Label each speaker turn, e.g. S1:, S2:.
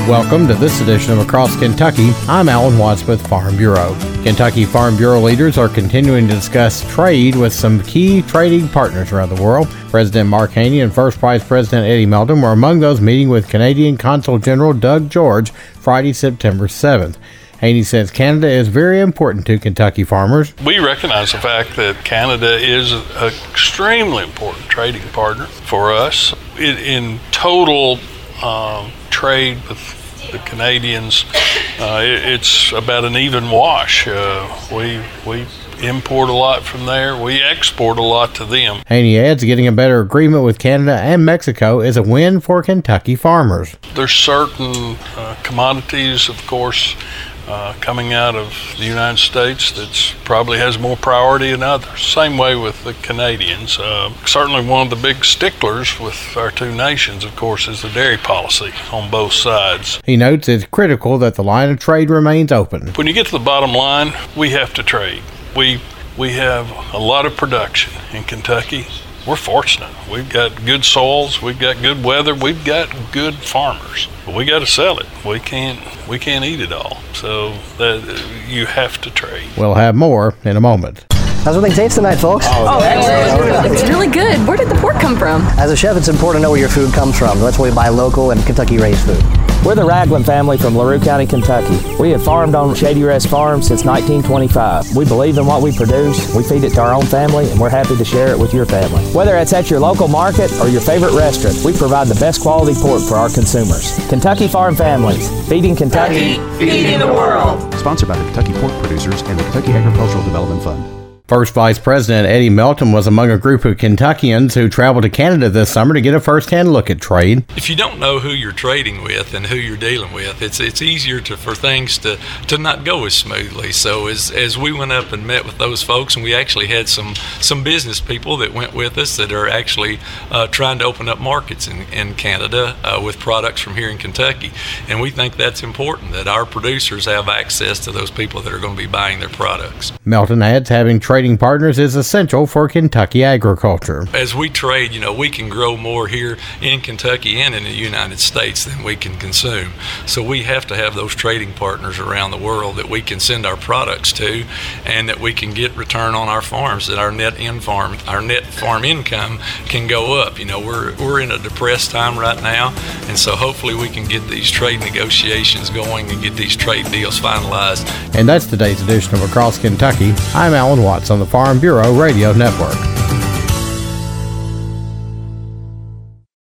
S1: Welcome to this edition of Across Kentucky. I'm Alan Watts with Farm Bureau. Kentucky Farm Bureau leaders are continuing to discuss trade with some key trading partners around the world. President Mark Haney and First Vice President Eddie Melton were among those meeting with Canadian Consul General Doug George Friday, September 7th. Haney says Canada is very important to Kentucky farmers.
S2: We recognize the fact that Canada is an extremely important trading partner for us. In total trade with the Canadians, it's about an even wash. We import a lot from there. We export a lot to them.
S1: Haney adds getting a better agreement with Canada and Mexico is a win for Kentucky farmers.
S2: There's certain commodities, of course, coming out of the United States that probably has more priority than others. Same way with the Canadians. Certainly one of the big sticklers with our two nations, of course, is the dairy policy on both sides.
S1: He notes it's critical that the line of trade remains open.
S2: When you get to the bottom line, we have to trade. We have a lot of production in Kentucky. We're fortunate. We've got good soils, we've got good weather, we've got good farmers. But we got to sell it. We can't eat it all. So you have to trade.
S1: We'll have more in a moment.
S3: How's everything taste tonight, folks?
S4: It's really good. Where did the pork come from?
S3: As a chef, it's important to know where your food comes from. That's why we buy local and Kentucky-raised food.
S5: We're the Ragland family from LaRue County, Kentucky. We have farmed on Shady Rest Farm since 1925. We believe in what we produce, we feed it to our own family, and we're happy to share it with your family. Whether it's at your local market or your favorite restaurant, we provide the best quality pork for our consumers. Kentucky Farm Families, feeding Kentucky,
S6: feeding the world.
S7: Sponsored by the Kentucky Pork Producers and the Kentucky Agricultural Development Fund.
S1: First Vice President Eddie Melton was among a group of Kentuckians who traveled to Canada this summer to get a first-hand look at trade.
S8: If you don't know who you're trading with and who you're dealing with, it's easier for things to not go as smoothly. So as we went up and met with those folks, and we actually had some business people that went with us that are actually trying to open up markets in Canada with products from here in Kentucky. And we think that's important, that our producers have access to those people that are going to be buying their products.
S1: Melton adds having trading partners is essential for Kentucky agriculture.
S8: As we trade, we can grow more here in Kentucky and in the United States than we can consume. So we have to have those trading partners around the world that we can send our products to, and that we can get return on our farms, that our net farm income can go up. We're in a depressed time right now, and so hopefully we can get these trade negotiations going and get these trade deals finalized.
S1: And that's today's edition of Across Kentucky. I'm Alan Watts on the Farm Bureau Radio Network.